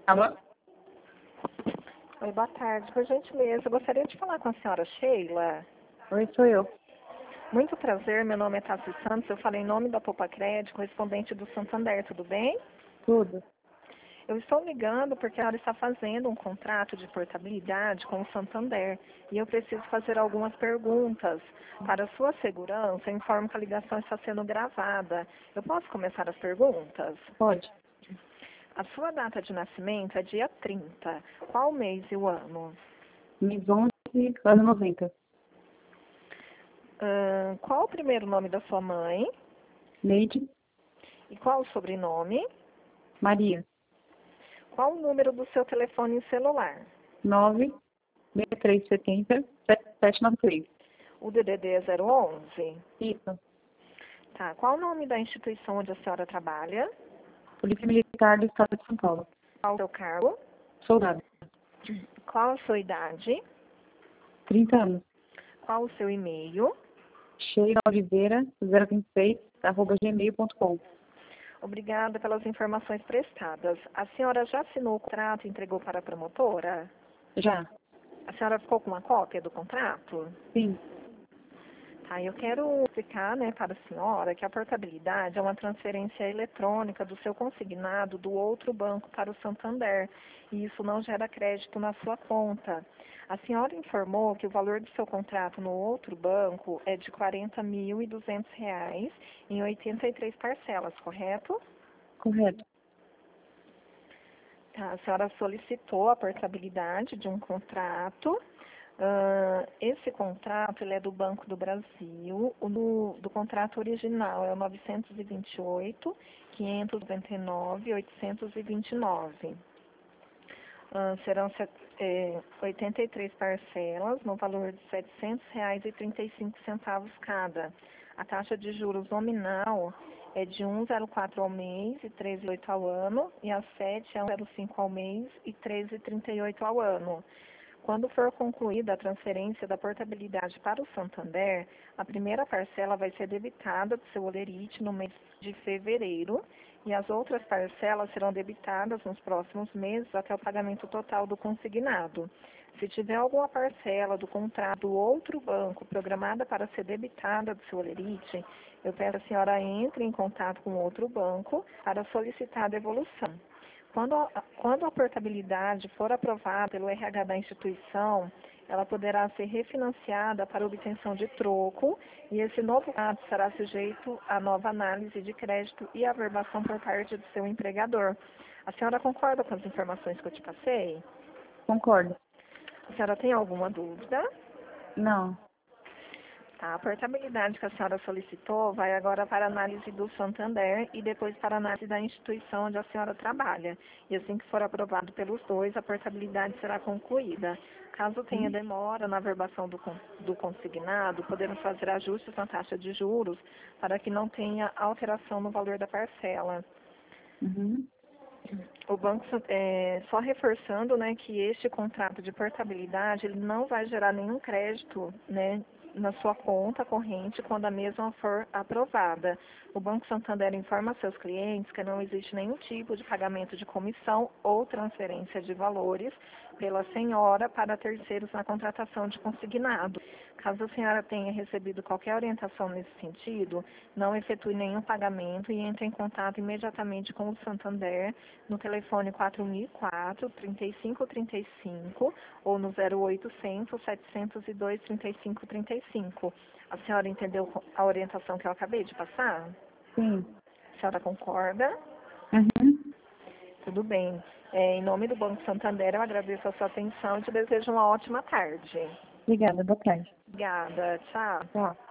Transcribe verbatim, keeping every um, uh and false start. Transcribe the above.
Alô? Oi, boa tarde. Por gentileza, eu gostaria de falar com a senhora Sheila. Oi, sou eu. Muito prazer, meu nome é Tassi Santos, eu falo em nome da Poupa Crédito, correspondente do Santander, tudo bem? Tudo. Eu estou ligando porque a senhora está fazendo um contrato de portabilidade com o Santander e eu preciso fazer algumas perguntas. Para sua segurança, eu informo que a ligação está sendo gravada. Eu posso começar as perguntas? Pode. A sua data de nascimento é dia trinta. Qual mês e o ano? Mês onze, ano noventa. Ahn, qual o primeiro nome da sua mãe? Neide, E qual o sobrenome? Maria. Qual o número do seu telefone celular? nove seis três sete zero sete sete nove três. O D D D é zero onze? Isso. Tá. Qual o nome da instituição onde a senhora trabalha? Polícia Militar do Estado de São Paulo. Qual o seu cargo? Soldado. Qual a sua idade? trinta anos. Qual o seu e-mail? Sheila Oliveira, zero vinte e seis, arroba gmail ponto com. Obrigada pelas informações prestadas. A senhora já assinou o contrato e entregou para a promotora? Já. A senhora ficou com uma cópia do contrato? Sim. Tá, eu quero explicar, né, para a senhora que a portabilidade é uma transferência eletrônica do seu consignado do outro banco para o Santander, e isso não gera crédito na sua conta. A senhora informou que o valor do seu contrato no outro banco é de quarenta mil e duzentos reais em oitenta e três parcelas, correto? Correto. Tá, a senhora solicitou a portabilidade de um contrato. Ah, esse contrato ele é do Banco do Brasil. O do, do contrato original é o novecentos e vinte e oito, quinhentos e noventa e nove, oitocentos e vinte e nove. Ah, serão se- é, oitenta e três parcelas no valor de setecentos reais e trinta e cinco centavos cada. A taxa de juros nominal é de um vírgula zero quatro ao mês e treze vírgula oito ao ano, e a sete é um vírgula zero cinco ao mês e treze vírgula trinta e oito ao ano. Quando for concluída a transferência da portabilidade para o Santander, a primeira parcela vai ser debitada do seu holerite no mês de fevereiro e as outras parcelas serão debitadas nos próximos meses até o pagamento total do consignado. Se tiver alguma parcela do contrato do outro banco programada para ser debitada do seu holerite, eu peço que a senhora entre em contato com outro banco para solicitar a devolução. Quando a, quando a portabilidade for aprovada pelo R H da instituição, ela poderá ser refinanciada para obtenção de troco e esse novo contrato será sujeito a nova análise de crédito e averbação por parte do seu empregador. A senhora concorda com as informações que eu te passei? Concordo. A senhora tem alguma dúvida? Não. Tá, a portabilidade que a senhora solicitou vai agora para a análise do Santander e depois para a análise da instituição onde a senhora trabalha. E assim que for aprovado pelos dois, a portabilidade será concluída. Caso tenha demora na averbação do, con- do consignado, podemos fazer ajustes na taxa de juros para que não tenha alteração no valor da parcela. Uhum. O banco, é, só reforçando, né, que este contrato de portabilidade ele não vai gerar nenhum crédito, né, na sua conta corrente quando a mesma for aprovada. O Banco Santander informa seus clientes que não existe nenhum tipo de pagamento de comissão ou transferência de valores pela senhora para terceiros na contratação de consignado. Caso a senhora tenha recebido qualquer orientação nesse sentido, não efetue nenhum pagamento e entre em contato imediatamente com o Santander no telefone quatro mil e quatro, trinta e cinco trinta e cinco ou no zero oitocentos, setecentos e dois, trinta e cinco trinta e cinco. A senhora entendeu a orientação que eu acabei de passar? Sim. A senhora concorda? Uhum. Tudo bem. É, em nome do Banco Santander, eu agradeço a sua atenção e te desejo uma ótima tarde. Obrigada. Boa tarde. Obrigada. Tchau. Tchau.